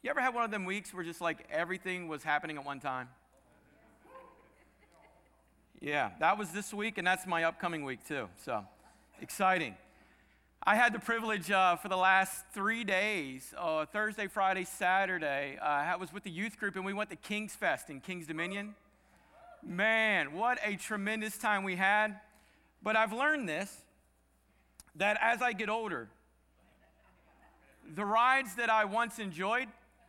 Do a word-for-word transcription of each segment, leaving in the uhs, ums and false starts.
You ever had one of them weeks where just like everything was happening at one time? Yeah, that was this week, and that's my upcoming week too, so exciting. I had the privilege uh, for the last three days, uh, Thursday, Friday, Saturday, uh, I was with the youth group, and we went to King's Fest in King's Dominion. Man, what a tremendous time we had. But I've learned this, that as I get older, the rides that I once enjoyed,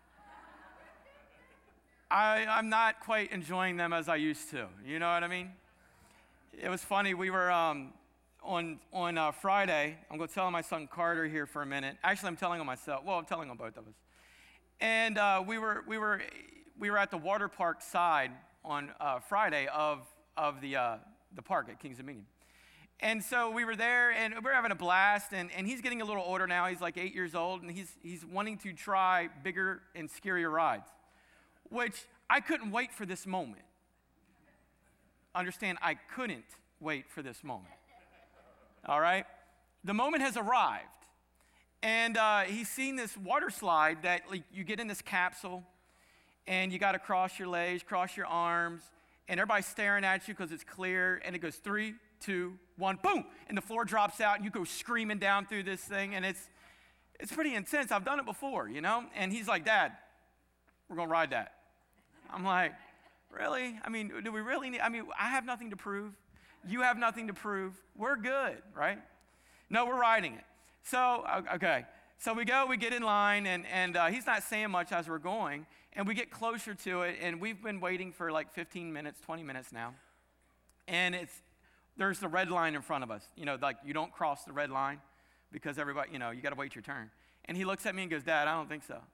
I, I'm not quite enjoying them as I used to. You know what I mean? It was funny. We were um, on on uh, Friday. I'm going to tell my son Carter here for a minute. Actually, I'm telling him myself. Well, I'm telling him both of us. And uh, we were we were we were at the water park side on uh, Friday of of the uh, the park at Kings Dominion. And so we were there, and we were having a blast. And, and he's getting a little older now. He's like eight years old, and he's he's wanting to try bigger and scarier rides, which I couldn't wait for this moment. Understand, I couldn't wait for this moment. All right? The moment has arrived. And uh, he's seen this water slide that like, you get in this capsule, and you got to cross your legs, cross your arms, and everybody's staring at you because it's clear, and it goes three, two, one, boom, and the floor drops out, and you go screaming down through this thing, and it's it's pretty intense. I've done it before, you know? And he's like, Dad, we're going to ride that. I'm like, really? I mean, do we really need, I mean, I have nothing to prove. You have nothing to prove. We're good, right? No, we're riding it. So, okay. So we go, we get in line, and, and uh, he's not saying much as we're going, and we get closer to it, and we've been waiting for like fifteen minutes, twenty minutes now. And it's, there's the red line in front of us. You know, like you don't cross the red line because everybody, you know, you got to wait your turn. And he looks at me and goes, Dad, I don't think so.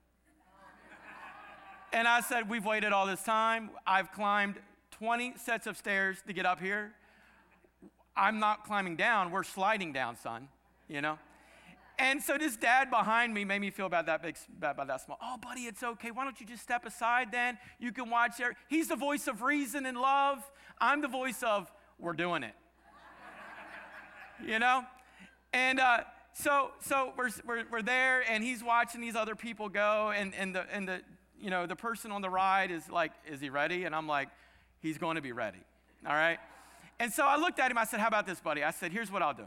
And I said, we've waited all this time. I've climbed twenty sets of stairs to get up here. I'm not climbing down. We're sliding down, son, you know? And so this dad behind me made me feel about that big, about that small. Oh, buddy, it's okay. Why don't you just step aside then? You can watch there. He's the voice of reason and love. I'm the voice of, we're doing it. You know? And uh, so so we're, we're we're there, and he's watching these other people go, and, and the and the you know, the person on the ride is like, is he ready? And I'm like, he's going to be ready, all right? And so I looked at him, I said, how about this, buddy? I said, here's what I'll do.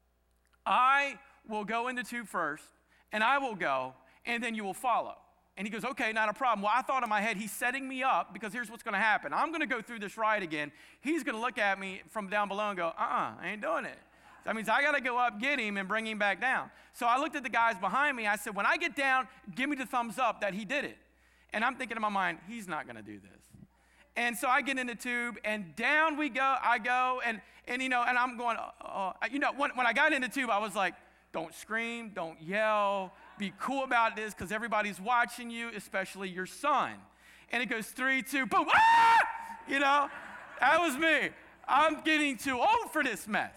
I will go in the tube first, and I will go, and then you will follow. And he goes, okay, not a problem. Well, I thought in my head, he's setting me up, because here's what's going to happen. I'm going to go through this ride again. He's going to look at me from down below and go, uh-uh, I ain't doing it. That means I got to go up, get him, and bring him back down. So I looked at the guys behind me. I said, when I get down, give me the thumbs up that he did it. And I'm thinking in my mind, he's not going to do this. And so I get in the tube, and down we go. I go, and, and you know, and I'm going, uh, you know, when, when I got in the tube, I was like, don't scream, don't yell, be cool about this, because everybody's watching you, especially your son. And it goes three, two, boom, ah! You know, that was me. I'm getting too old for this mess.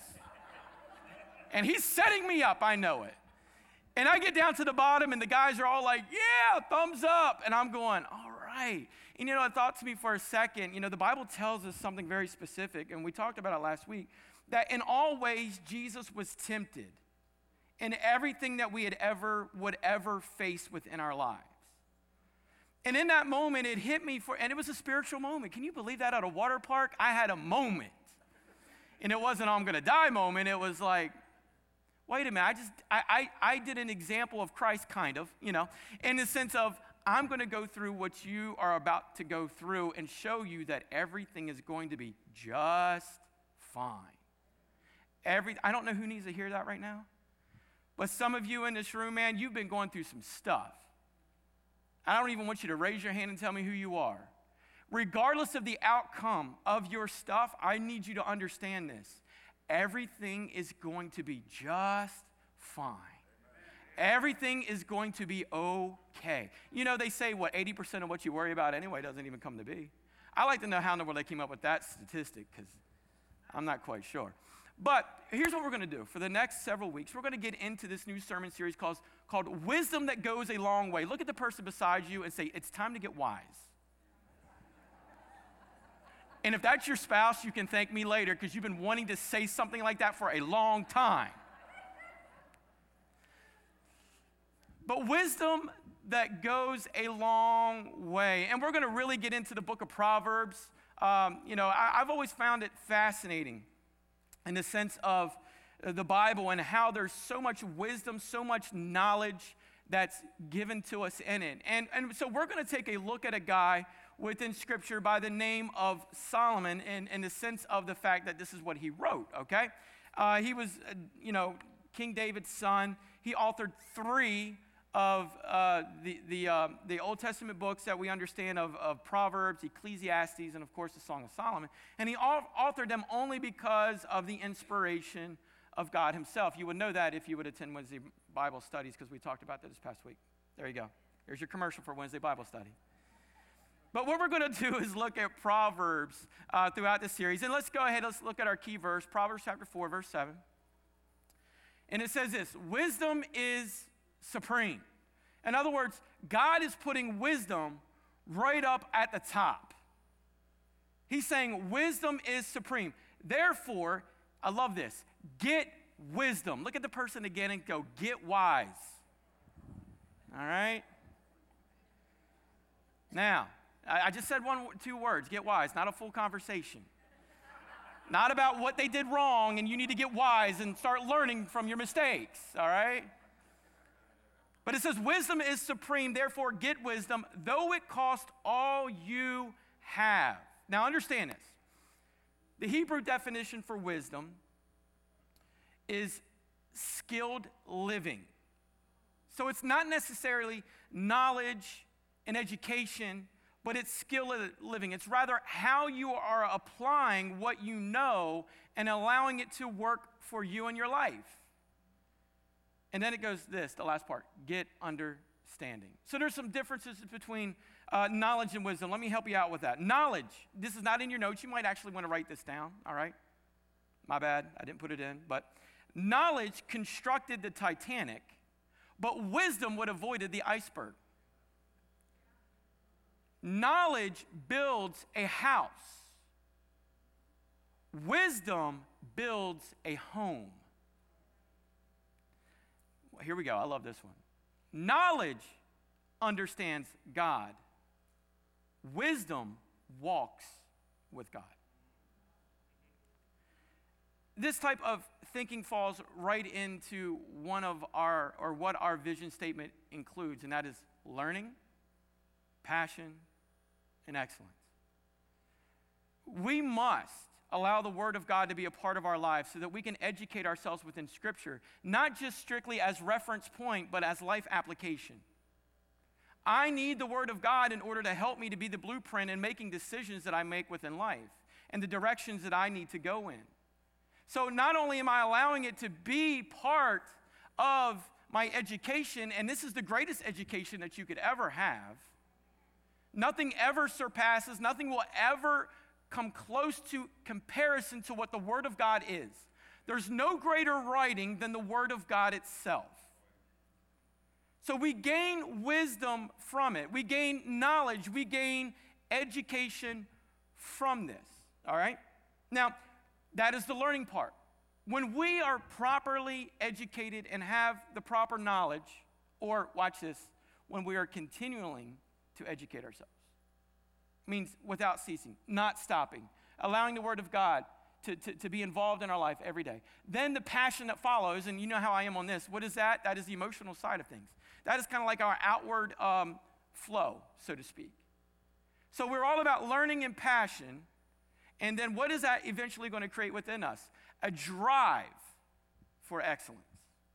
And he's setting me up, I know it. And I get down to the bottom, and the guys are all like, yeah, thumbs up. And I'm going, all right. And, you know, I thought to me for a second, you know, the Bible tells us something very specific, and we talked about it last week, that in all ways, Jesus was tempted in everything that we had ever, would ever face within our lives. And in that moment, it hit me, for, and it was a spiritual moment. Can you believe that at a water park? I had a moment. And it wasn't, oh, I'm going to die moment. It was like, wait a minute, I just, I, I, I did an example of Christ, kind of, you know, in the sense of, I'm going to go through what you are about to go through and show you that everything is going to be just fine. Every, I don't know who needs to hear that right now, but some of you in this room, man, you've been going through some stuff. I don't even want you to raise your hand and tell me who you are. Regardless of the outcome of your stuff, I need you to understand this. Everything is going to be just fine. Everything is going to be okay. You know, they say, what, eighty percent of what you worry about anyway doesn't even come to be. I like to know how in the world they came up with that statistic, because I'm not quite sure. But here's what we're going to do. For the next several weeks, we're going to get into this new sermon series called, called Wisdom That Goes a Long Way. Look at the person beside you and say, it's time to get wise. And if that's your spouse, you can thank me later, because you've been wanting to say something like that for a long time. But wisdom that goes a long way. And we're going to really get into the book of Proverbs. Um, you know, I, I've always found it fascinating in the sense of the Bible and how there's so much wisdom, so much knowledge that's given to us in it. And, and so we're going to take a look at a guy within Scripture by the name of Solomon in, in the sense of the fact that this is what he wrote, okay? Uh, he was, uh, you know, King David's son. He authored three of uh, the, the, uh, the Old Testament books that we understand of, of Proverbs, Ecclesiastes, and of course the Song of Solomon. And he authored them only because of the inspiration of God himself. You would know that if you would attend Wednesday Bible studies, because we talked about that this past week. There you go. Here's your commercial for Wednesday Bible study. But what we're going to do is look at Proverbs uh, throughout this series. And let's go ahead, let's look at our key verse, Proverbs chapter four, verse seven. And it says this: wisdom is supreme. In other words, God is putting wisdom right up at the top. He's saying wisdom is supreme. Therefore, I love this, get wisdom. Look at the person again and go, get wise. All right? Now, I just said one, two words, get wise, not a full conversation. Not about what they did wrong and you need to get wise and start learning from your mistakes, all right? But it says, wisdom is supreme, therefore get wisdom, though it cost all you have. Now understand this. The Hebrew definition for wisdom is skilled living. So it's not necessarily knowledge and education, but it's skilled living. It's rather how you are applying what you know and allowing it to work for you in your life. And then it goes this, the last part, get understanding. So there's some differences between uh, knowledge and wisdom. Let me help you out with that. Knowledge, this is not in your notes. You might actually want to write this down, all right? My bad, I didn't put it in. But knowledge constructed the Titanic, but wisdom would have avoided the iceberg. Knowledge builds a house. Wisdom builds a home. Here we go. I love this one. Knowledge understands God. Wisdom walks with God. This type of thinking falls right into one of our, or what our vision statement includes, and that is learning, passion, and excellence. We must allow the Word of God to be a part of our lives so that we can educate ourselves within Scripture, not just strictly as reference point, but as life application. I need the Word of God in order to help me to be the blueprint in making decisions that I make within life and the directions that I need to go in. So not only am I allowing it to be part of my education, and this is the greatest education that you could ever have, nothing ever surpasses, nothing will ever come close to comparison to what the Word of God is. There's no greater writing than the Word of God itself. So we gain wisdom from it. We gain knowledge. We gain education from this, all right? Now, that is the learning part. When we are properly educated and have the proper knowledge, or watch this, when we are continuing to educate ourselves. Means without ceasing, not stopping, allowing the Word of God to, to, to be involved in our life every day. Then the passion that follows, and you know how I am on this. What is that? That is the emotional side of things. That is kind of like our outward um, flow, so to speak. So we're all about learning and passion, and then what is that eventually going to create within us? A drive for excellence.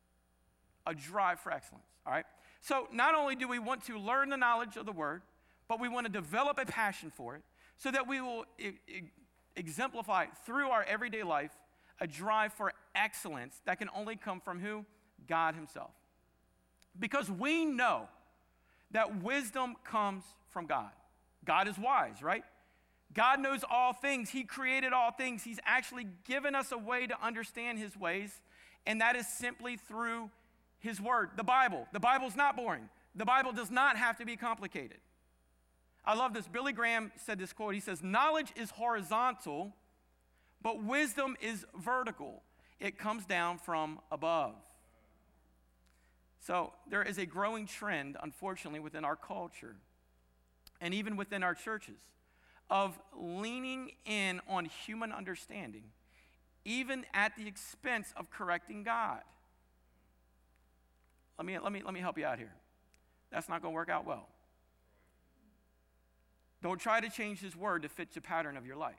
A drive for excellence, all right? So not only do we want to learn the knowledge of the Word, but we want to develop a passion for it so that we will e- e- exemplify through our everyday life a drive for excellence that can only come from who? God himself. Because we know that wisdom comes from God. God is wise, right? God knows all things. He created all things. He's actually given us a way to understand his ways, and that is simply through his word, the Bible. The Bible's not boring. The Bible does not have to be complicated. I love this. Billy Graham said this quote. He says, knowledge is horizontal, but wisdom is vertical. It comes down from above. So there is a growing trend, unfortunately, within our culture and even within our churches of leaning in on human understanding, even at the expense of correcting God. Let me, let me, let me help you out here. That's not going to work out well. Don't try to change his word to fit the pattern of your life.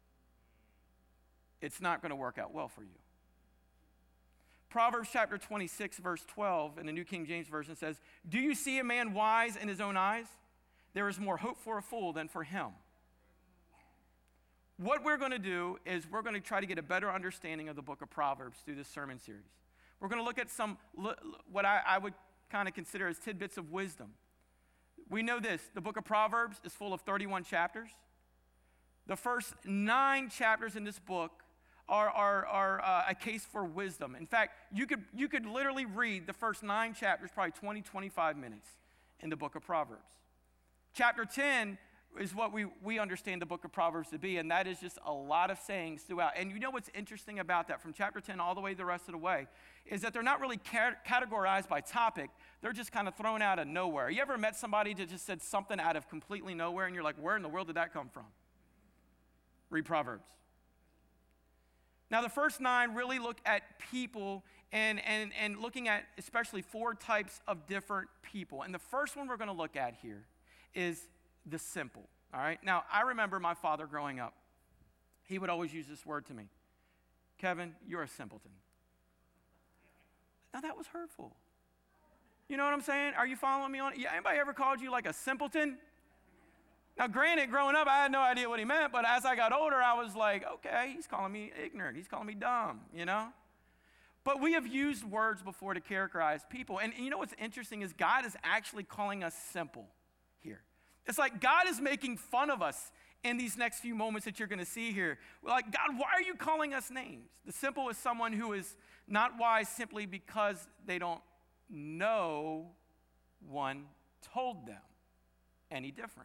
It's not going to work out well for you. Proverbs chapter twenty-six, verse twelve in the New King James Version says, "Do you see a man wise in his own eyes? There is more hope for a fool than for him." What we're going to do is we're going to try to get a better understanding of the book of Proverbs through this sermon series. We're going to look at some, what I, I would kind of consider as tidbits of wisdom. We know this, the book of Proverbs is full of thirty-one chapters. The first nine chapters in this book are, are, are uh, a case for wisdom. In fact, you could, you could literally read the first nine chapters, probably twenty, twenty-five minutes in the book of Proverbs. Chapter ten is what we, we understand the book of Proverbs to be, and that is just a lot of sayings throughout. And you know what's interesting about that, from chapter ten all the way the rest of the way, is that they're not really cat- categorized by topic. They're just kind of thrown out of nowhere. You ever met somebody that just said something out of completely nowhere, and you're like, where in the world did that come from? Read Proverbs. Now, the first nine really look at people and, and, and looking at especially four types of different people. And the first one we're going to look at here is the simple, all right? Now, I remember my father growing up. He would always use this word to me. Kevin, you're a simpleton. Now, that was hurtful. You know what I'm saying? Are you following me on it? Yeah, anybody ever called you like a simpleton? Now, granted, growing up, I had no idea what he meant, but as I got older, I was like, okay, he's calling me ignorant. He's calling me dumb, you know? But we have used words before to characterize people. And you know what's interesting is God is actually calling us simple here. It's like God is making fun of us in these next few moments that you're going to see here. We're like, God, why are you calling us names? The simple is someone who is not wise simply because they don't know one told them any different.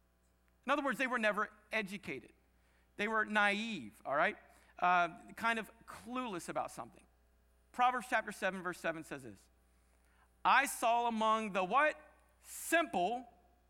In other words, they were never educated. They were naive, all right? Uh, kind of clueless about something. Proverbs chapter seven, verse seven says this. I saw among the what? Simple.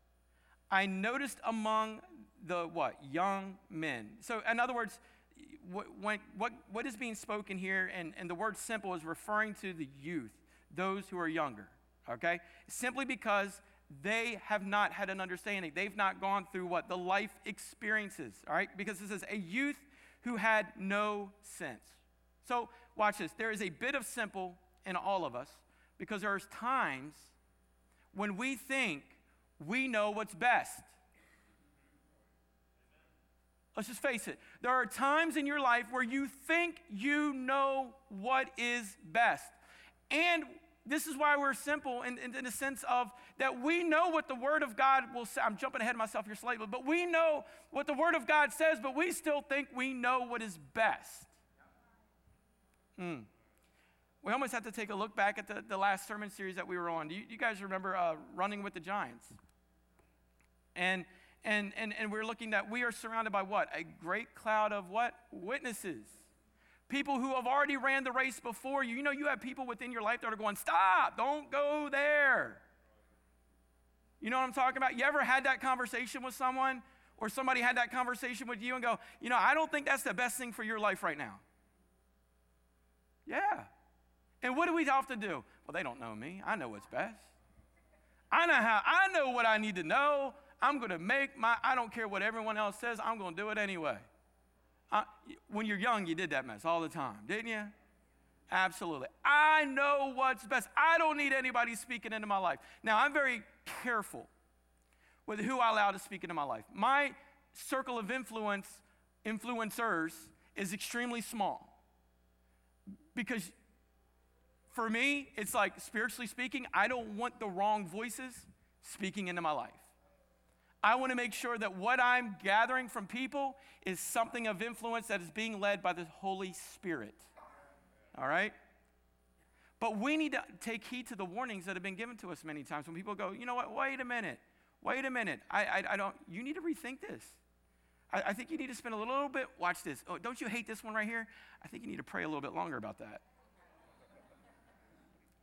I noticed among the what? Young men. So in other words, what, what, what, what is being spoken here, and, and the word simple is referring to the youth, those who are younger, okay? Simply because they have not had an understanding. They've not gone through what? The life experiences, all right? Because this is a youth who had no sense. So watch this. There is a bit of simple in all of us because there's times when we think we know what's best. Let's just face it. There are times in your life where you think you know what is best. And this is why we're simple in, in, in the sense of that we know what the Word of God will say. I'm jumping ahead of myself here slightly, but we know what the Word of God says, but we still think we know what is best. Hmm. We almost have to take a look back at the, the last sermon series that we were on. Do you, you guys remember uh, Running with the Giants? And, and, and, and we're looking at, we are surrounded by what? A great cloud of what? Witnesses. People who have already ran the race before you. You know, you have people within your life that are going, stop, don't go there. You know what I'm talking about? You ever had that conversation with someone, or somebody had that conversation with you and go, you know, I don't think that's the best thing for your life right now. Yeah. And what do we often do? Well, they don't know me. I know what's best. I know how, I know what I need to know. I'm going to make my, I don't care what everyone else says, I'm going to do it anyway. Uh, when you're young, you did that mess all the time, didn't you? Absolutely. I know what's best. I don't need anybody speaking into my life. Now, I'm very careful with who I allow to speak into my life. My circle of influence, influencers, is extremely small. Because for me, it's like, spiritually speaking, I don't want the wrong voices speaking into my life. I want to make sure that what I'm gathering from people is something of influence that is being led by the Holy Spirit. All right? But we need to take heed to the warnings that have been given to us many times when people go, you know what, wait a minute, wait a minute. I, I, I don't, you need to rethink this. I, I think you need to spend a little bit, watch this. Oh, don't you hate this one right here? I think you need to pray a little bit longer about that.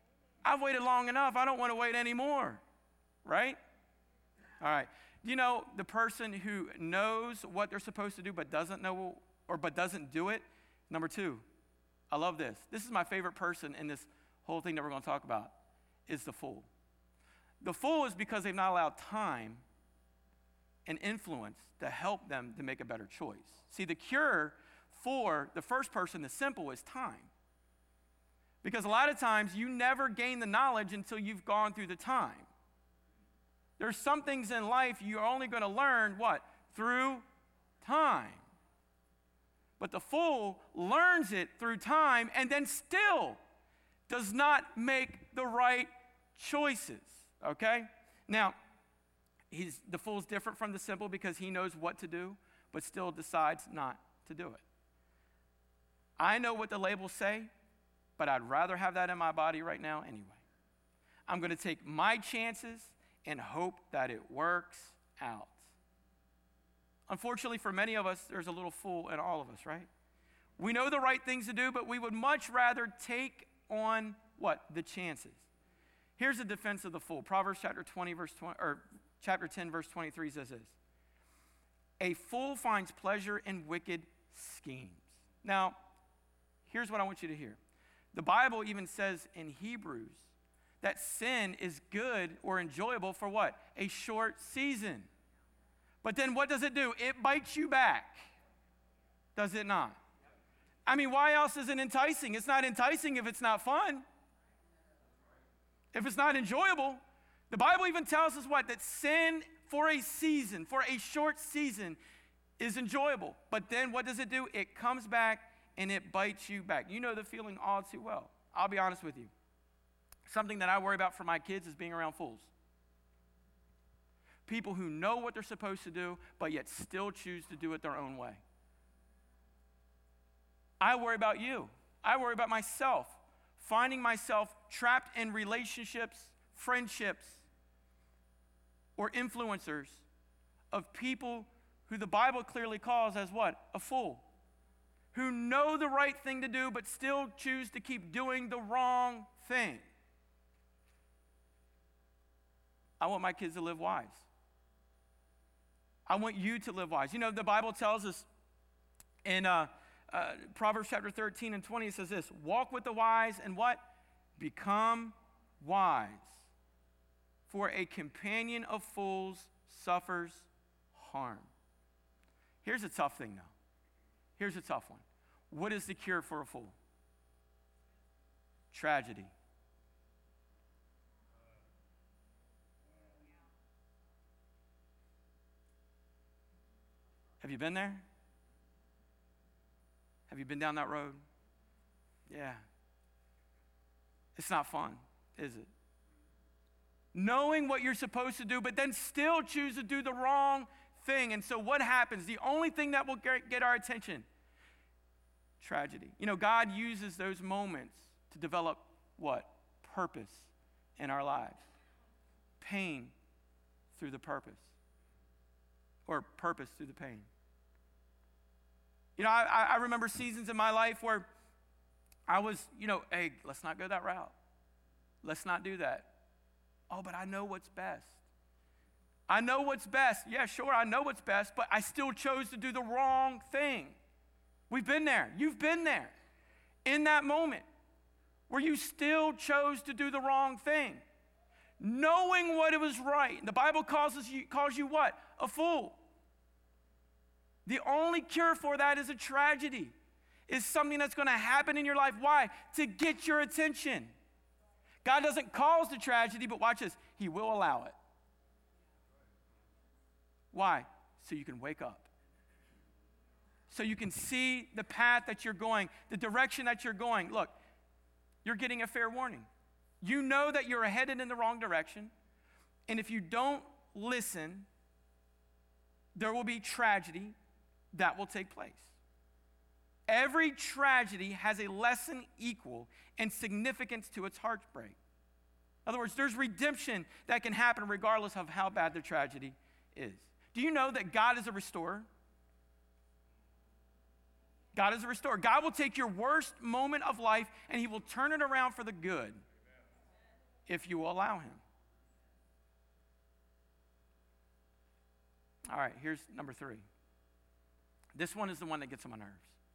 I've waited long enough. I don't want to wait anymore, right? All right. You know, the person who knows what they're supposed to do but doesn't know or but doesn't do it, number two, I love this. This is my favorite person in this whole thing that we're going to talk about, is the fool. The fool is because they've not allowed time and influence to help them to make a better choice. See, the cure for the first person, the simple, is time. Because a lot of times you never gain the knowledge until you've gone through the time. There's some things in life you're only going to learn, what? Through time. But the fool learns it through time and then still does not make the right choices, okay? Now, he's, the fool's different from the simple because he knows what to do, but still decides not to do it. I know what the labels say, but I'd rather have that in my body right now anyway. I'm going to take my chances and hope that it works out. Unfortunately, for many of us, there's a little fool in all of us, right? We know the right things to do, but we would much rather take on what? The chances. Here's the defense of the fool. Proverbs chapter twenty, verse twenty, or chapter ten, verse twenty-three says this. A fool finds pleasure in wicked schemes. Now, here's what I want you to hear. The Bible even says in Hebrews that sin is good or enjoyable for what? A short season. But then what does it do? It bites you back. Does it not? I mean, why else is it enticing? It's not enticing if it's not fun. If it's not enjoyable. The Bible even tells us what? That sin for a season, for a short season, is enjoyable. But then what does it do? It comes back and it bites you back. You know the feeling all too well. I'll be honest with you. Something that I worry about for my kids is being around fools. People who know what they're supposed to do, but yet still choose to do it their own way. I worry about you. I worry about myself. Finding myself trapped in relationships, friendships, or influencers of people who the Bible clearly calls as what? A fool. Who know the right thing to do, but still choose to keep doing the wrong thing. I want my kids to live wise. I want you to live wise. You know, the Bible tells us in uh, uh, Proverbs chapter thirteen and twenty, it says this, walk with the wise and what? Become wise. For a companion of fools suffers harm. Here's a tough thing, though. Here's a tough one. What is the cure for a fool? Tragedy. Have you been there? Have you been down that road? Yeah. It's not fun, is it? Knowing what you're supposed to do, but then still choose to do the wrong thing. And so what happens? The only thing that will get our attention, tragedy. You know, God uses those moments to develop what? Purpose in our lives. Pain through the purpose. Or purpose through the pain. You know, I, I remember seasons in my life where I was, you know, hey, let's not go that route. Let's not do that. Oh, but I know what's best. I know what's best. Yeah, sure, I know what's best, but I still chose to do the wrong thing. We've been there. You've been there. In that moment where you still chose to do the wrong thing. Knowing what it was right. The Bible calls, us, calls you what? A fool. The only cure for that is a tragedy. Is something that's going to happen in your life. Why? To get your attention. God doesn't cause the tragedy, but watch this. He will allow it. Why? So you can wake up. So you can see the path that you're going, the direction that you're going. Look, you're getting a fair warning. You know that you're headed in the wrong direction. And if you don't listen, there will be tragedy that will take place. Every tragedy has a lesson equal in significance to its heartbreak. In other words, there's redemption that can happen regardless of how bad the tragedy is. Do you know that God is a restorer? God is a restorer. God will take your worst moment of life and he will turn it around for the good. if you will allow him. All right, here's number three. This one is the one that gets on my nerves.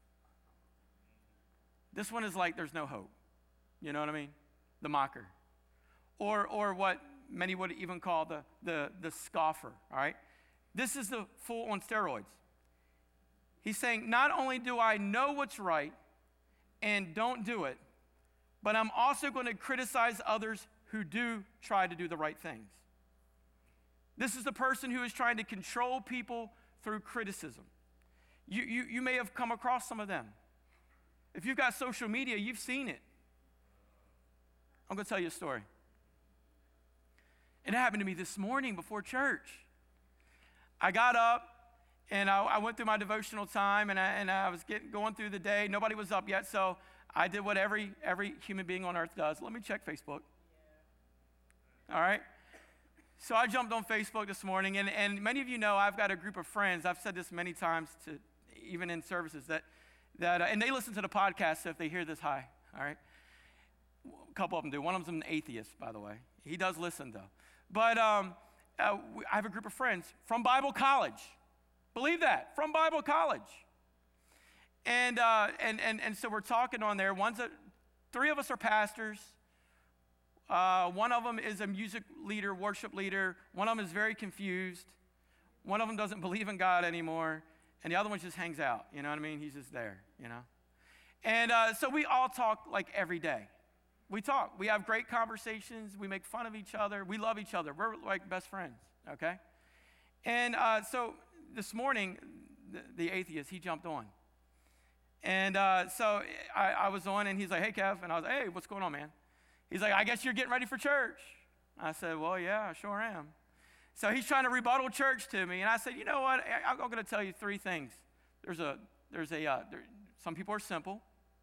This one is like there's no hope. You know what I mean? The mocker. Or or what many would even call the, the, the scoffer, all right? This is the fool on steroids. He's saying, not only do I know what's right and don't do it, but I'm also going to criticize others who do try to do the right things. This is the person who is trying to control people through criticism. You, you, you may have come across some of them. If you've got social media, you've seen it. I'm going to tell you a story. It happened to me this morning before church. I got up, and I, I went through my devotional time, and I, and I was getting, going through the day. Nobody was up yet, so I did what every, every human being on earth does. Let me check Facebook. All right? So I jumped on Facebook this morning, and, and many of you know I've got a group of friends. I've said this many times, to even in services, that, that uh, and they listen to the podcast, so if they hear this, hi, all right? A couple of them do. One of them's an atheist, by the way. He does listen, though. But um, uh, we, I have a group of friends from Bible college. Believe that, from Bible college. And, uh, and, and, and so we're talking on there. One's a, three of us are pastors. Uh, one of them is a music leader, worship leader. One of them is very confused. One of them doesn't believe in God anymore. And the other one just hangs out. You know what I mean? He's just there, you know? And uh, so we all talk like every day. We talk. We have great conversations. We make fun of each other. We love each other. We're like best friends, okay? And uh, so this morning, the, the atheist, he jumped on. And uh, so I, I was on, and he's like, hey, Kev. And I was like, hey, what's going on, man? He's like, I guess you're getting ready for church. I said, well, yeah, I sure am. So he's trying to rebuttal church to me. And I said, you know what? I, I'm going to tell you three things. There's a, there's a, uh, there, some people are simple.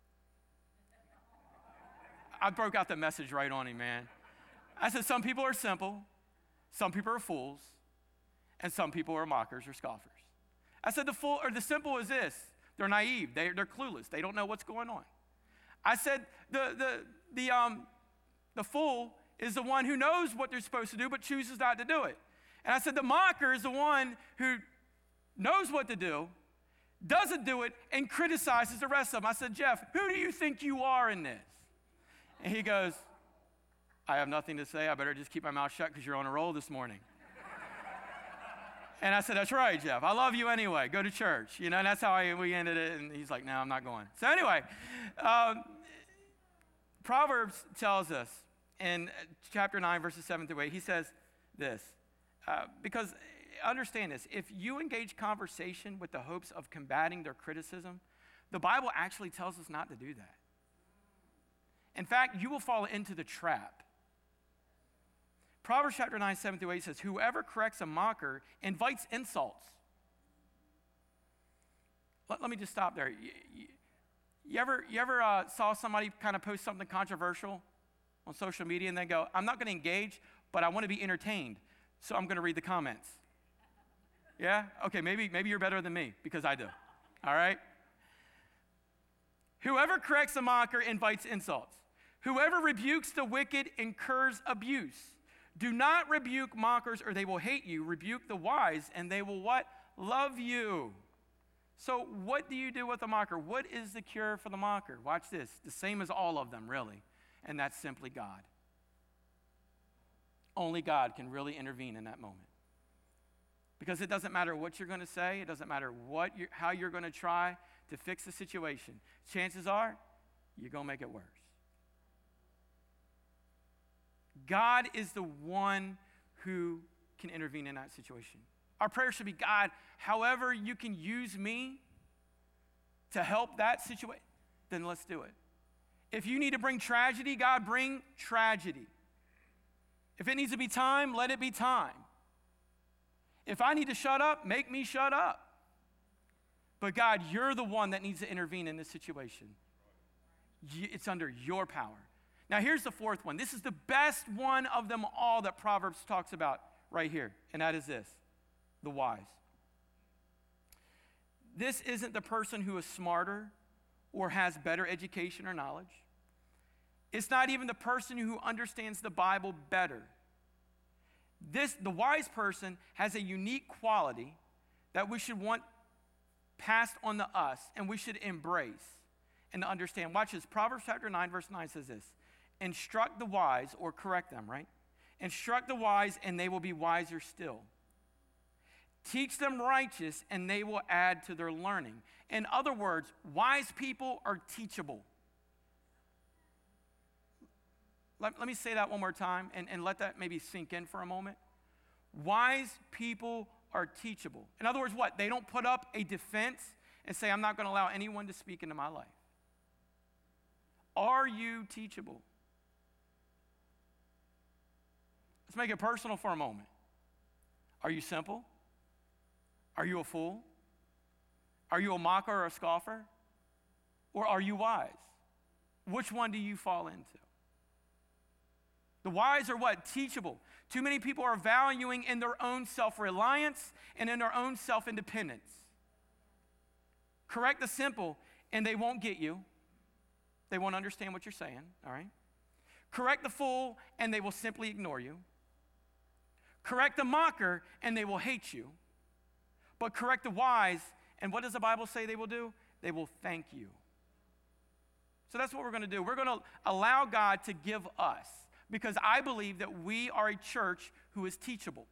I broke out the message right on him, man. I said, some people are simple, some people are fools, and some people are mockers or scoffers. I said, the fool or the simple is this: they're naive, they, they're clueless, they don't know what's going on. I said, the the the um the fool is the one who knows what they're supposed to do but chooses not to do it. And I said, the mocker is the one who knows what to do, doesn't do it, and criticizes the rest of them. I said, Jeff, who do you think you are in this? And he goes, I have nothing to say. I better just keep my mouth shut because you're on a roll this morning. And I said, that's right, Jeff. I love you anyway. Go to church. You know, and that's how I, we ended it. And he's like, no, I'm not going. So anyway, um, Proverbs tells us in chapter nine, verses seven through eight, he says this, uh, because understand this, if you engage conversation with the hopes of combating their criticism, the Bible actually tells us not to do that. In fact, you will fall into the trap. Proverbs chapter nine, seven through eight says, whoever corrects a mocker invites insults. Let, let me just stop there. You, you, you ever, you ever uh, saw somebody kind of post something controversial on social media and then go, I'm not going to engage, but I want to be entertained, so I'm going to read the comments. Yeah? Okay, maybe, maybe you're better than me because I do. All right? Whoever corrects a mocker invites insults. Whoever rebukes the wicked incurs abuse. Do not rebuke mockers or they will hate you. Rebuke the wise and they will what? Love you. So what do you do with a mocker? What is the cure for the mocker? Watch this. The same as all of them, really. And that's simply God. Only God can really intervene in that moment. Because it doesn't matter what you're going to say. It doesn't matter what you're, how you're going to try to fix the situation. Chances are, you're going to make it worse. God is the one who can intervene in that situation. Our prayer should be, God, however you can use me to help that situation, then let's do it. If you need to bring tragedy, God, bring tragedy. If it needs to be time, let it be time. If I need to shut up, make me shut up. But God, you're the one that needs to intervene in this situation. It's under your power. Now here's the fourth one. This is the best one of them all that Proverbs talks about right here, and that is this, the wise. This isn't the person who is smarter or has better education or knowledge. It's not even the person who understands the Bible better. This, the wise person has a unique quality that we should want passed on to us, and we should embrace and understand. Watch this. Proverbs chapter nine, verse nine says this. Instruct the wise, or correct them, right? Instruct the wise, and they will be wiser still. Teach them righteous, and they will add to their learning. In other words, wise people are teachable. Let, let me say that one more time, and, and let that maybe sink in for a moment. Wise people are teachable. In other words, what? They don't put up a defense and say, I'm not going to allow anyone to speak into my life. Are you teachable? Let's make it personal for a moment. Are you simple? Are you a fool? Are you a mocker or a scoffer? Or are you wise? Which one do you fall into? The wise are what? Teachable. Too many people are valuing in their own self-reliance and in their own self-independence. Correct the simple, and they won't get you. They won't understand what you're saying, all right? Correct the fool, and they will simply ignore you. Correct the mocker, and they will hate you. But correct the wise, and what does the Bible say they will do? They will thank you. So that's what we're going to do. We're going to allow God to give us, because I believe that we are a church who is teachable,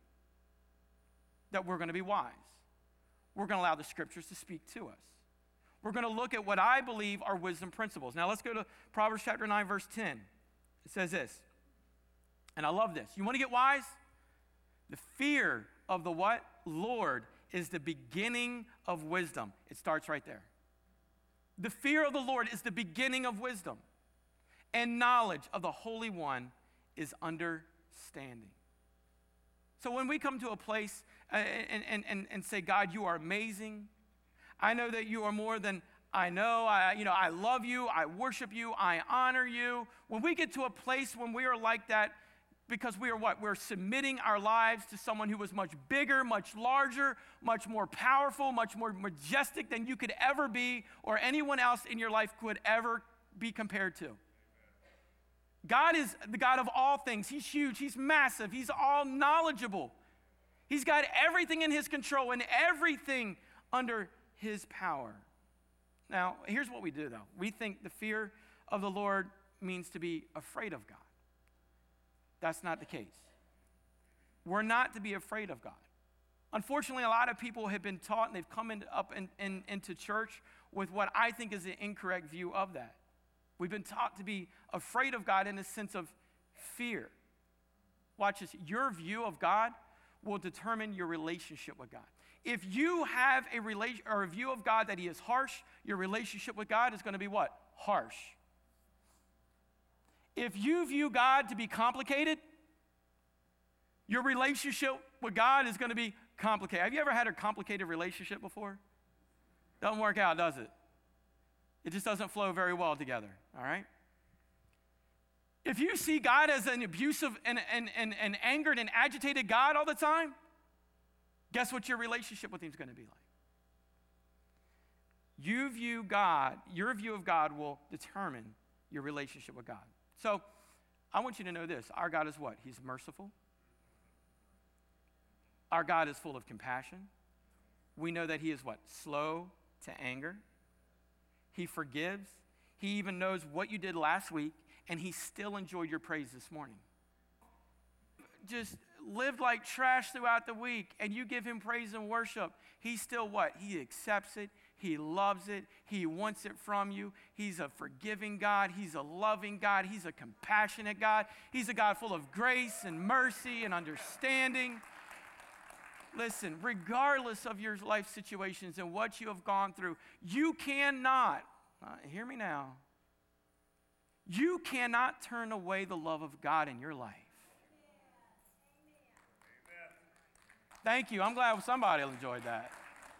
that we're going to be wise. We're going to allow the scriptures to speak to us. We're going to look at what I believe are wisdom principles. Now let's go to Proverbs chapter nine, verse ten. It says this, and I love this. You want to get wise? The fear of the what? Lord is the beginning of wisdom. It starts right there. The fear of the Lord is the beginning of wisdom, and knowledge of the Holy One is understanding. So when we come to a place uh, and, and, and, and say, God, you are amazing. I know that you are more than I know. I, you know, I love you. I worship you. I honor you. When we get to a place when we are like that, because we are what? We're submitting our lives to someone who is much bigger, much larger, much more powerful, much more majestic than you could ever be, or anyone else in your life could ever be compared to. God is the God of all things. He's huge. He's massive. He's all knowledgeable. He's got everything in his control and everything under his power. Now, here's what we do, though. We think the fear of the Lord means to be afraid of God. That's not the case. We're not to be afraid of God. Unfortunately, a lot of people have been taught, and they've come in, up in, in, into church with what I think is an incorrect view of that. We've been taught to be afraid of God in a sense of fear. Watch this. Your view of God will determine your relationship with God. If you have a relation or a view of God that he is harsh, your relationship with God is going to be what? Harsh. If you view God to be complicated, your relationship with God is going to be complicated. Have you ever had a complicated relationship before? Doesn't work out, does it? It just doesn't flow very well together, all right? If you see God as an abusive and, and, and, and angered and agitated God all the time, guess what your relationship with him is going to be like? You view God, your view of God will determine your relationship with God. So I want you to know this. Our God is what? He's merciful. Our God is full of compassion. We know that he is what? Slow to anger. He forgives. He even knows what you did last week, and he still enjoyed your praise this morning. Just lived like trash throughout the week, and you give him praise and worship. He still what? He accepts it. He loves it. He wants it from you. He's a forgiving God. He's a loving God. He's a compassionate God. He's a God full of grace and mercy and understanding. Listen, regardless of your life situations and what you have gone through, you cannot, uh, hear me now, you cannot turn away the love of God in your life. Thank you. I'm glad somebody enjoyed that.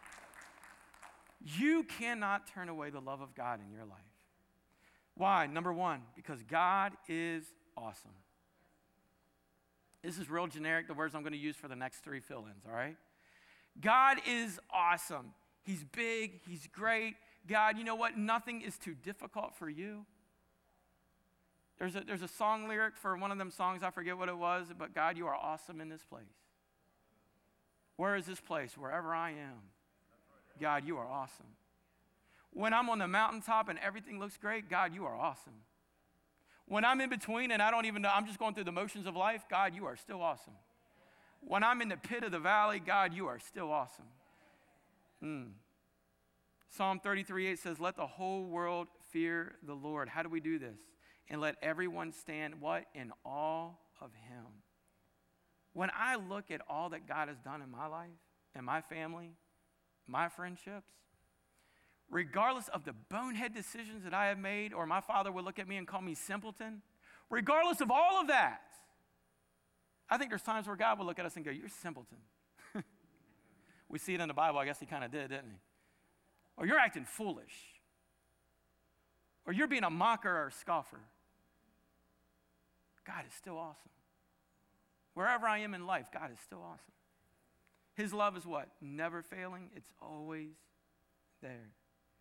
You cannot turn away the love of God in your life. Why? Number one, because God is awesome. This is real generic, the words I'm going to use for the next three fill-ins, all right? God is awesome. He's big. He's great. God, you know what? Nothing is too difficult for you. There's a, there's a song lyric for one of them songs, I forget what it was, but God, you are awesome in this place. Where is this place? Wherever I am. God, you are awesome. When I'm on the mountaintop and everything looks great, God, you are awesome. When I'm in between and I don't even know, I'm just going through the motions of life, God, you are still awesome. When I'm in the pit of the valley, God, you are still awesome. Mm. Psalm thirty-three eight says, let the whole world fear the Lord. How do we do this? And let everyone stand, what? In awe of him. When I look at all that God has done in my life, and my family, my friendships, regardless of the bonehead decisions that I have made, or my father would look at me and call me simpleton, regardless of all of that, I think there's times where God will look at us and go, you're simpleton. We see it in the Bible. I guess he kind of did, didn't he? Or you're acting foolish. Or you're being a mocker or a scoffer. God is still awesome. Wherever I am in life, God is still awesome. His love is what? Never failing. It's always there.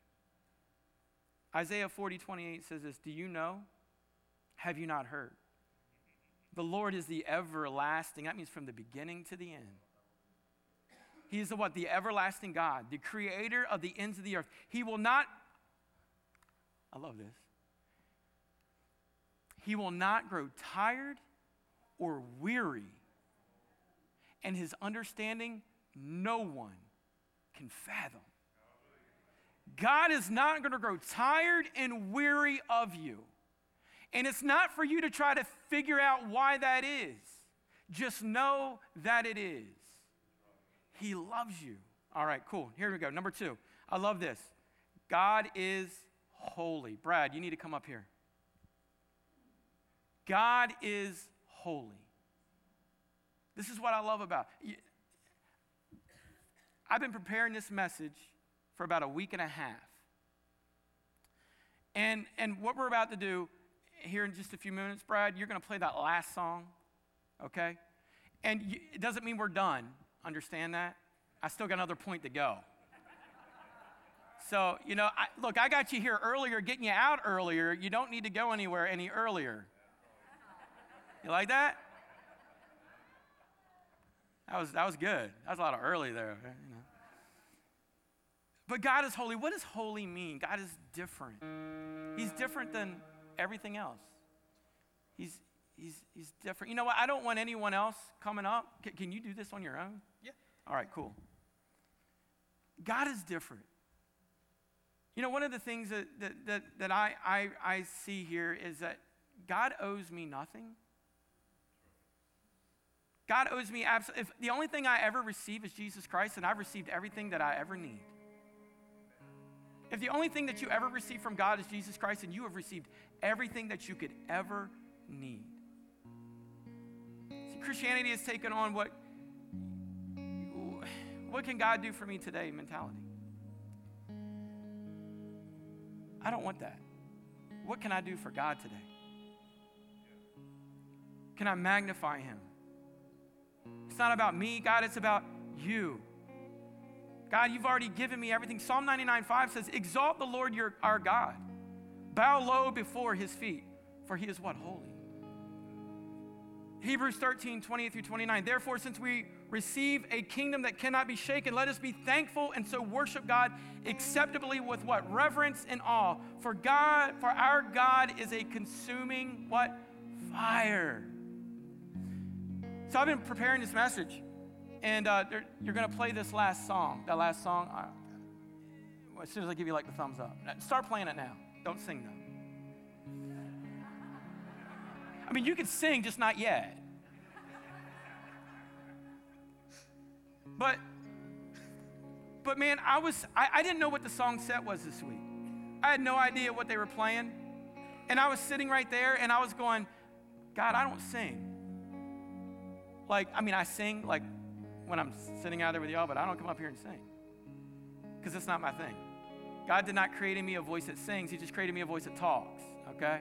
Isaiah forty twenty-eight says this, do you know? Have you not heard? The Lord is the everlasting. That means from the beginning to the end. He is the what? The everlasting God, the creator of the ends of the earth. He will not, I love this. He will not grow tired or weary, and his understanding no one can fathom. God is not going to grow tired and weary of you. And it's not for you to try to figure out why that is. Just know that it is. He loves you. All right, cool. Here we go. Number two. I love this. God is holy. Brad, you need to come up here. God is holy. This is what I love about it. I've been preparing this message for about a week and a half. And, and what we're about to do here in just a few minutes, Brad, you're going to play that last song, okay? And you, it doesn't mean we're done. Understand that? I still got another point to go. So, you know, I, look, I got you here earlier, getting you out earlier. You don't need to go anywhere any earlier. You like that? That was, that was good. That was a lot of early there. You know. But God is holy. What does holy mean? God is different. He's different than everything else. He's, he's, he's different. You know what? I don't want anyone else coming up. Can, can you do this on your own? Yeah. All right, cool. God is different. You know, one of the things that, that, that, that I, I, I see here is that God owes me nothing. God owes me absolutely. If the only thing I ever receive is Jesus Christ, then I've received everything that I ever need. If the only thing that you ever receive from God is Jesus Christ, then you have received everything that you could ever need. See, Christianity has taken on what, what can God do for me today mentality. I don't want that. What can I do for God today? Can I magnify him? It's not about me, God, it's about you. God, you've already given me everything. Psalm ninety-nine five says, exalt the Lord your, our God. Bow low before his feet, for he is what? Holy. Hebrews thirteen, twenty-eight through twenty-nine. Therefore, since we receive a kingdom that cannot be shaken, let us be thankful and so worship God acceptably with what? Reverence and awe. For God, for our God is a consuming what? Fire. So I've been preparing this message, and uh, you're going to play this last song. That last song, I, well, as soon as I give you like the thumbs up. Start playing it now. Don't sing though. I mean, you could sing, just not yet. But, but man, I was, I, I didn't know what the song set was this week. I had no idea what they were playing. And I was sitting right there, and I was going, God, I don't sing. Like, I mean, I sing like when I'm sitting out there with y'all, but I don't come up here and sing because it's not my thing. God did not create in me a voice that sings. He just created me a voice that talks, okay?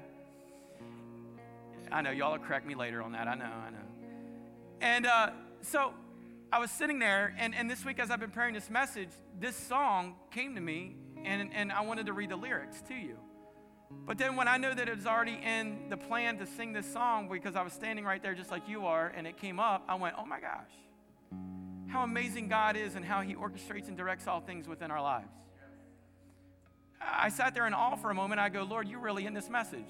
I know, y'all will correct me later on that. I know, I know. And uh, so I was sitting there, and, and this week as I've been preparing this message, this song came to me, and, and I wanted to read the lyrics to you. But then when I knew that it was already in the plan to sing this song, because I was standing right there just like you are, and it came up, I went, oh my gosh, how amazing God is and how he orchestrates and directs all things within our lives. I sat there in awe for a moment. I go, Lord, you're really in this message.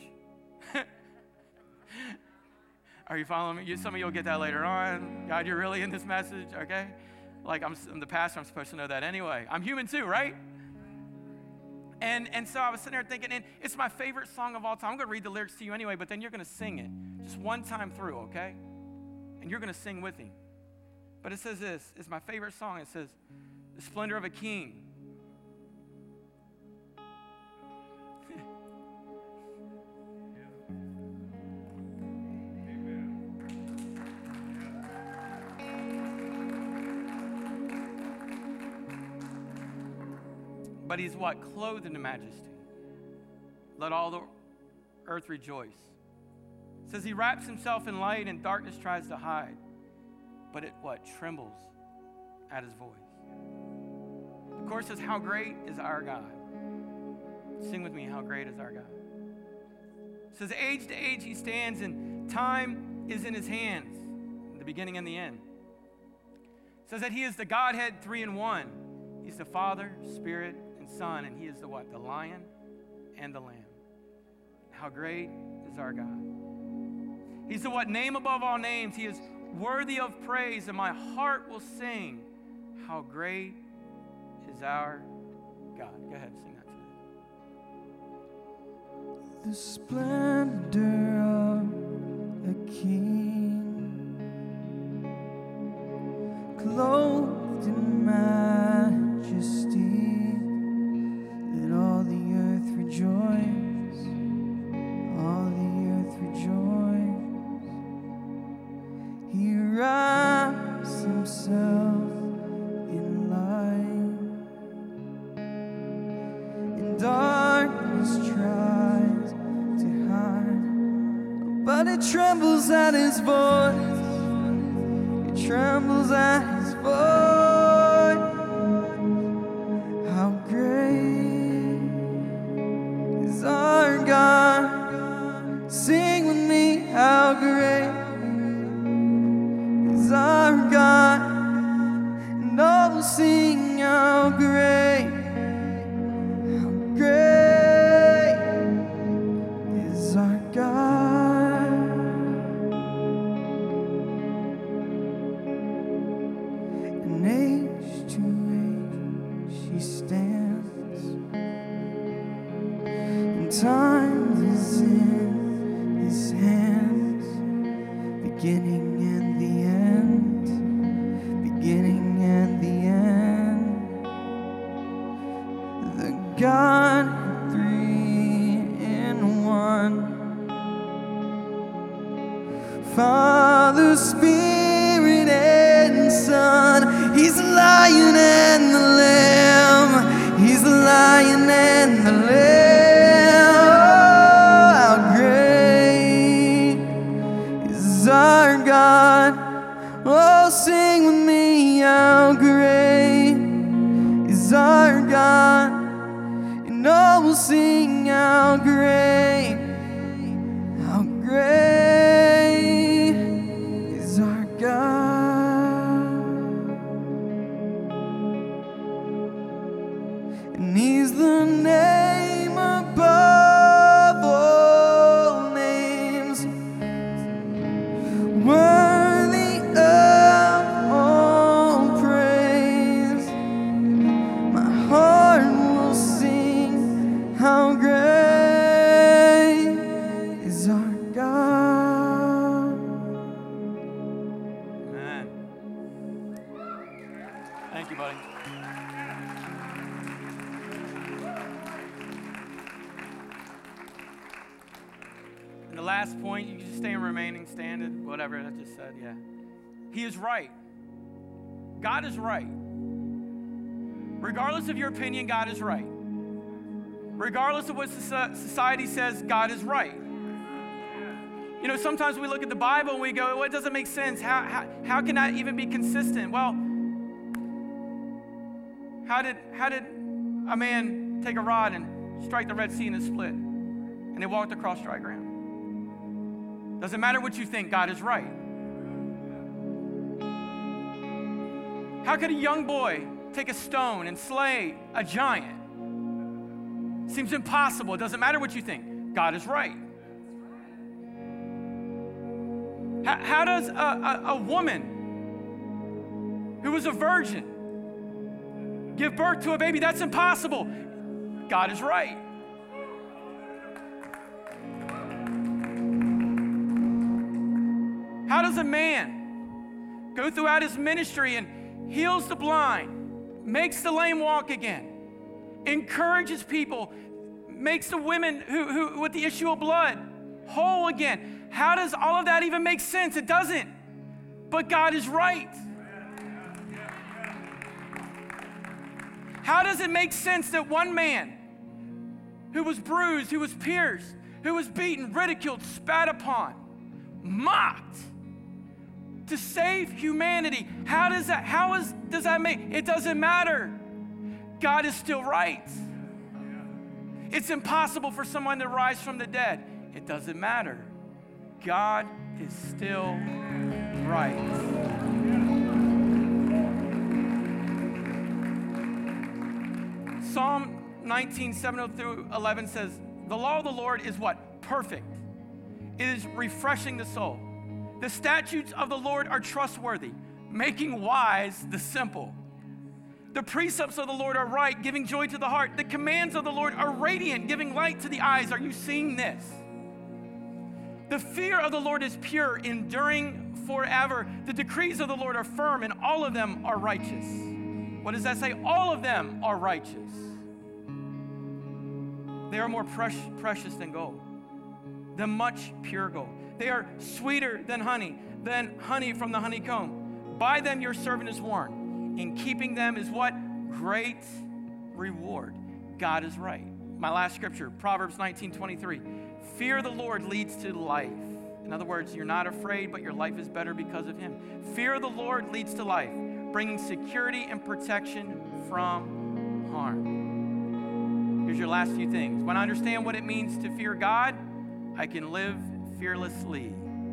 Are you following me? You, some of you will get that later on. God, you're really in this message, okay? Like I'm, I'm the pastor, I'm supposed to know that anyway. I'm human too, right? And and so I was sitting there thinking, and it's my favorite song of all time. I'm going to read the lyrics to you anyway, but then you're going to sing it just one time through, okay? And you're going to sing with him. But it says this. It's my favorite song. It says, the splendor of a king. But he's what? Clothed in majesty. Let all the earth rejoice. It says he wraps himself in light and darkness tries to hide. But it what? Trembles at his voice. The chorus says, how great is our God? Sing with me, how great is our God? It says, age to age he stands and time is in his hands, the beginning and the end. It says that he is the Godhead three in one. He's the Father, Spirit, Son, and he is the what? The Lion and the Lamb. How great is our God. He's the what? Name above all names. He is worthy of praise, and my heart will sing. How great is our God. Go ahead, sing that to me. The splendor of a king, clothed in majesty. Let all the earth rejoice, all the earth rejoice. He wraps himself in light, and darkness tries to hide, but it trembles at his voice, it trembles at his voice. How great our God, sing with me, how great is our God, and all will sing, how great, how great is our God. And age to age he stands, time is in his hands, beginning and the end, beginning and the end. The God three in one, Father, Spirit, and Son. He's the Lion and the Lamb. He's the Lion and the Lamb. Our God, oh, sing with me, how great is our God, and all will sing, how great, how great is our God. And he's the name above all names, worthy of all praise. My heart will sing, how great is our God. Amen. Thank you, buddy. And the last point, you can just stay in remaining standing, whatever I just said, yeah. He is right. God is right. Regardless of your opinion, God is right. Regardless of what society says, God is right. You know, sometimes we look at the Bible and we go, well, it doesn't make sense. How, how, how can that even be consistent? Well, how did, how did a man take a rod and strike the Red Sea and it split? and they walked across dry ground. Doesn't matter what you think, God is right. How could a young boy take a stone and slay a giant? Seems impossible. It doesn't matter what you think, God is right. How, how does a, a, a woman who was a virgin give birth to a baby? That's impossible. God is right. How does a man go throughout his ministry and heals the blind, makes the lame walk again, encourages people, makes the women who, who with the issue of blood whole again? How does all of that even make sense? It doesn't. But God is right. How does it make sense that one man who was bruised, who was pierced, who was beaten, ridiculed, spat upon, mocked, to save humanity? How does that, how is, does that make, it doesn't matter. God is still right. It's impossible for someone to rise from the dead. It doesn't matter. God is still right. Psalm nineteen, seven through eleven says, the law of the Lord is what? Perfect. It is refreshing the soul. The statutes of the Lord are trustworthy, making wise the simple. The precepts of the Lord are right, giving joy to the heart. The commands of the Lord are radiant, giving light to the eyes. Are you seeing this? The fear of the Lord is pure, enduring forever. The decrees of the Lord are firm, and all of them are righteous. What does that say? All of them are righteous. They are more precious than gold, than much pure gold. They are sweeter than honey, than honey from the honeycomb. By them your servant is warned. In keeping them is what? Great reward. God is right. My last scripture, Proverbs nineteen twenty-three. Fear the Lord leads to life. In other words, you're not afraid, but your life is better because of him. Fear of the Lord leads to life, bringing security and protection from harm. Here's your last few things. When I understand what it means to fear God, I can live fearlessly.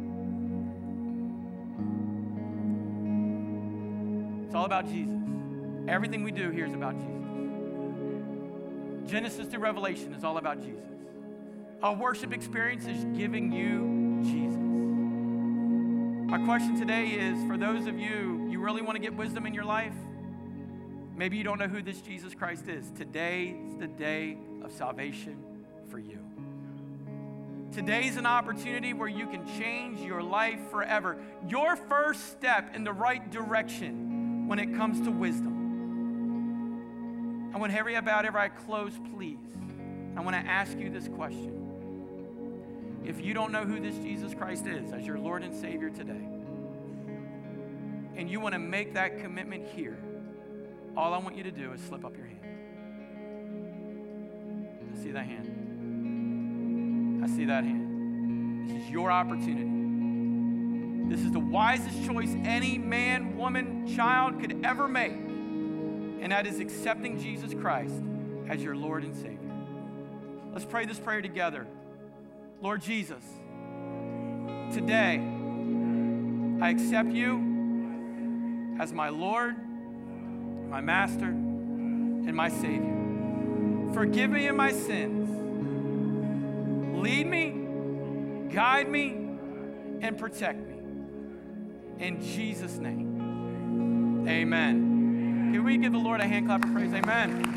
It's all about Jesus. Everything we do here is about Jesus. Genesis through Revelation is all about Jesus. Our worship experience is giving you Jesus. My question today is, for those of you, you really want to get wisdom in your life? Maybe you don't know who this Jesus Christ is. Today is the day of salvation for you. Today's an opportunity where you can change your life forever. Your first step in the right direction when it comes to wisdom. I want every head bowed, every eye closed, please. I want to ask you this question. If you don't know who this Jesus Christ is as your Lord and Savior today, and you want to make that commitment here, all I want you to do is slip up your hand. I see that hand. I see that hand. This is your opportunity. This is the wisest choice any man, woman, child could ever make, and that is accepting Jesus Christ as your Lord and Savior. Let's pray this prayer together. Lord Jesus, today I accept you as my Lord, my Master, and my Savior. Forgive me of my sins. Lead me, guide me, and protect me. In Jesus' name, amen. Can we give the Lord a hand clap of praise? Amen.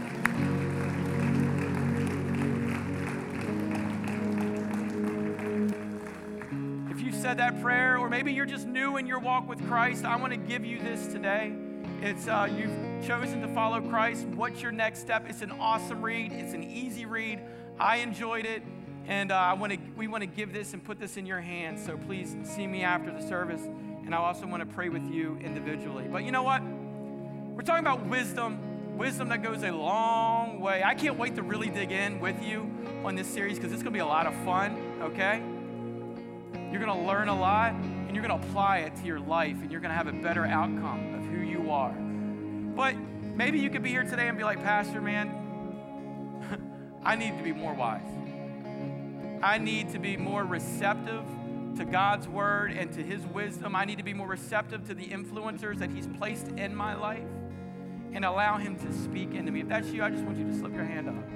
Said that prayer, or maybe you're just new in your walk with Christ, I want to give you this today. It's uh, you've chosen to follow Christ. What's your next step? It's an awesome read. It's an easy read. I enjoyed it, and uh, I want to. We want to give this and put this in your hands. So please see me after the service, and I also want to pray with you individually. But you know what? We're talking about wisdom, wisdom that goes a long way. I can't wait to really dig in with you on this series because it's going to be a lot of fun. Okay. You're going to learn a lot, and you're going to apply it to your life, and you're going to have a better outcome of who you are. But maybe you could be here today and be like, Pastor, man, I need to be more wise. I need to be more receptive to God's word and to his wisdom. I need to be more receptive to the influencers that he's placed in my life and allow him to speak into me. If that's you, I just want you to slip your hand up.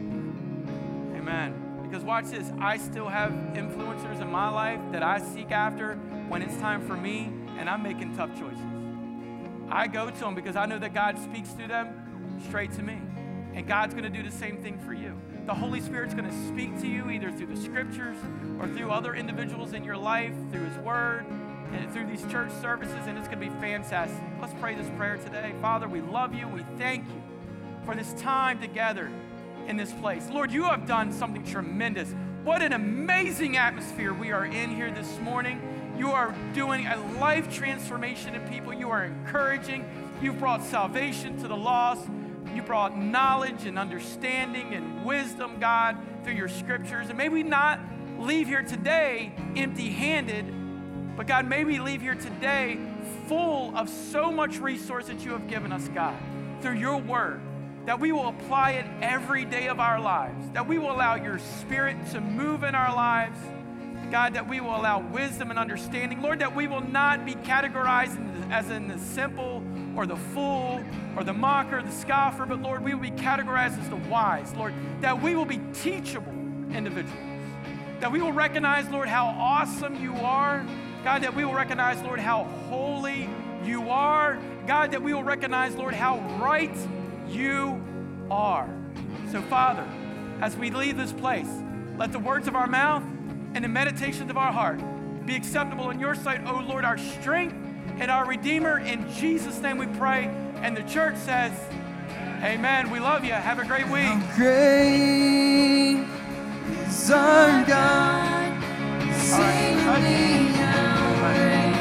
Amen. Because watch this, I still have influencers in my life that I seek after when it's time for me and I'm making tough choices. I go to them because I know that God speaks through them straight to me. And God's going to do the same thing for you. The Holy Spirit's going to speak to you either through the scriptures or through other individuals in your life, through his word, and through these church services, and it's going to be fantastic. Let's pray this prayer today. Father, we love you. We thank you for this time together in this place. Lord, you have done something tremendous. What an amazing atmosphere we are in here this morning. You are doing a life transformation in people. You are encouraging. You've brought salvation to the lost. You brought knowledge and understanding and wisdom, God, through your scriptures. And may we not leave here today empty-handed, but God, may we leave here today full of so much resource that you have given us, God, through your word, that we will apply it every day of our lives, that we will allow your spirit to move in our lives, God, that we will allow wisdom and understanding, Lord, that we will not be categorized as in the simple or the fool or the mocker, the scoffer, but Lord, we will be categorized as the wise, Lord, that we will be teachable individuals, that we will recognize, Lord, how awesome you are, God, that we will recognize, Lord, how holy you are, God, that we will recognize, Lord, how right you are. So, Father, as we leave this place, let the words of our mouth and the meditations of our heart be acceptable in your sight, O Lord, our strength and our Redeemer. In Jesus' name we pray. And the church says, amen. We love you. Have a great week. How great is our God. Sing with me, how great.